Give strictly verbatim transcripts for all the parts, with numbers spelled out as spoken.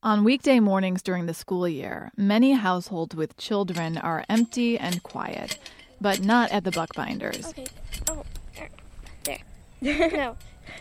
On weekday mornings during the school year, many households with children are empty and quiet, but not at the Buckbinders. Okay. Oh, there. No.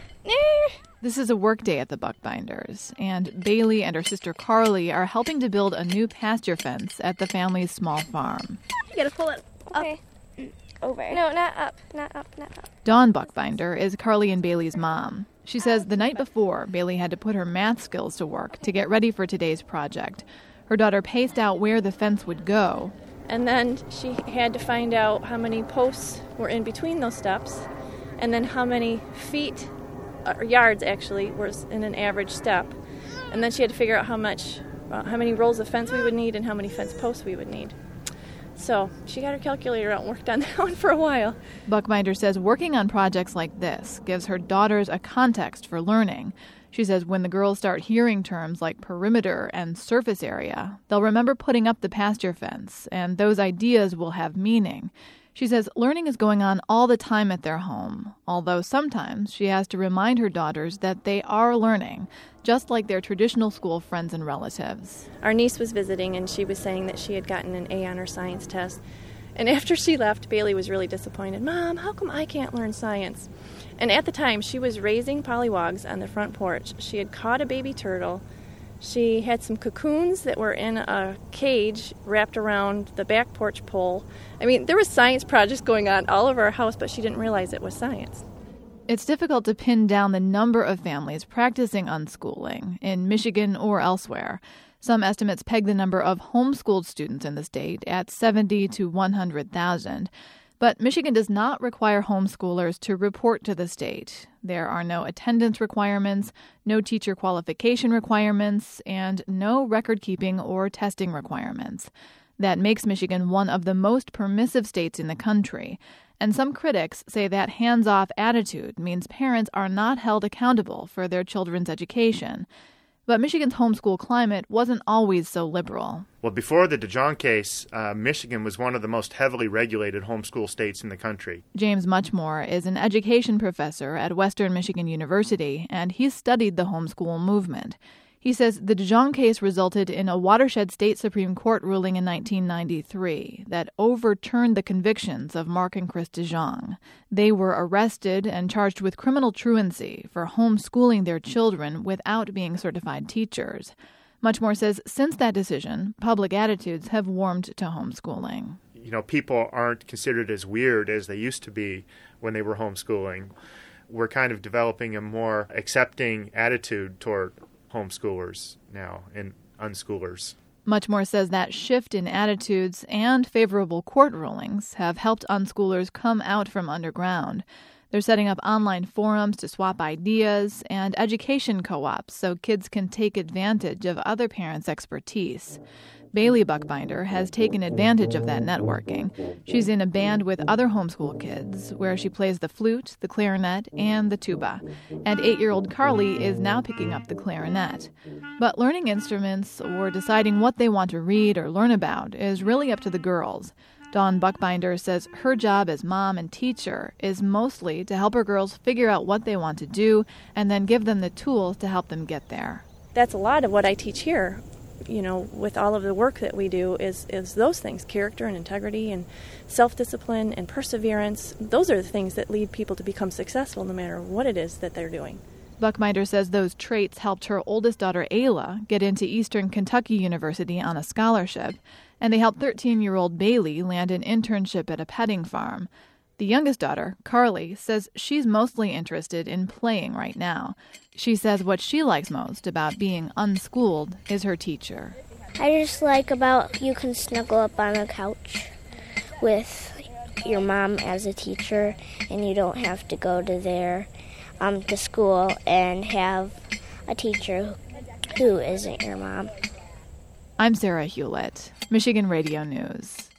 This is a work day at the Buckbinders, and Bailey and her sister Carly are helping to build a new pasture fence at the family's small farm. You gotta pull it up. Okay. Over. No, not up, not up, not up. Dawn Buckbinder is Carly and Bailey's mom. She says the night before, Bailey had to put her math skills to work to get ready for today's project. Her daughter paced out where the fence would go. And then she had to find out how many posts were in between those steps, and then how many feet, or yards actually, was in an average step. And then she had to figure out how much, uh, how many rolls of fence we would need and how many fence posts we would need. So she got her calculator out and worked on that one for a while. Buckbinder says working on projects like this gives her daughters a context for learning. She says when the girls start hearing terms like perimeter and surface area, they'll remember putting up the pasture fence, and those ideas will have meaning. She says learning is going on all the time at their home, although sometimes she has to remind her daughters that they are learning, just like their traditional school friends and relatives. Our niece was visiting, and she was saying that she had gotten an A on her science test. And after she left, Bailey was really disappointed. Mom, how come I can't learn science? And at the time, she was raising pollywogs on the front porch. She had caught a baby turtle. She had some cocoons that were in a cage wrapped around the back porch pole. I mean, there was science projects going on all over our house, but she didn't realize it was science. It's difficult to pin down the number of families practicing unschooling in Michigan or elsewhere. Some estimates peg the number of homeschooled students in the state at seventy to one hundred thousand. But Michigan does not require homeschoolers to report to the state. There are no attendance requirements, no teacher qualification requirements, and no record-keeping or testing requirements. That makes Michigan one of the most permissive states in the country. And some critics say that hands-off attitude means parents are not held accountable for their children's education. But Michigan's homeschool climate wasn't always so liberal. Well, before the DeJong case, uh, Michigan was one of the most heavily regulated homeschool states in the country. James Muchmore is an education professor at Western Michigan University, and he's studied the homeschool movement. He says the DeJong case resulted in a watershed state Supreme Court ruling in nineteen ninety-three that overturned the convictions of Mark and Chris DeJong. They were arrested and charged with criminal truancy for homeschooling their children without being certified teachers. Muchmore says since that decision, public attitudes have warmed to homeschooling. You know, people aren't considered as weird as they used to be when they were homeschooling. We're kind of developing a more accepting attitude toward homeschoolers now and unschoolers. Muchmore says that shift in attitudes and favorable court rulings have helped unschoolers come out from underground. They're setting up online forums to swap ideas and education co-ops so kids can take advantage of other parents' expertise. Bailey Buckbinder has taken advantage of that networking. She's in a band with other homeschool kids where she plays the flute, the clarinet, and the tuba. And eight-year-old Carly is now picking up the clarinet. But learning instruments or deciding what they want to read or learn about is really up to the girls. Dawn Buckbinder says her job as mom and teacher is mostly to help her girls figure out what they want to do and then give them the tools to help them get there. That's a lot of what I teach here. You know, with all of the work that we do is, is those things, character and integrity and self-discipline and perseverance. Those are the things that lead people to become successful no matter what it is that they're doing. Buckbinder says those traits helped her oldest daughter, Ayla, get into Eastern Kentucky University on a scholarship, and they helped thirteen-year-old Bailey land an internship at a petting farm. The youngest daughter, Carly, says she's mostly interested in playing right now. She says what she likes most about being unschooled is her teacher. I just like about you can snuggle up on a couch with your mom as a teacher, and you don't have to go to their um to school and have a teacher who isn't your mom. I'm Sarah Hewlett, Michigan Radio News.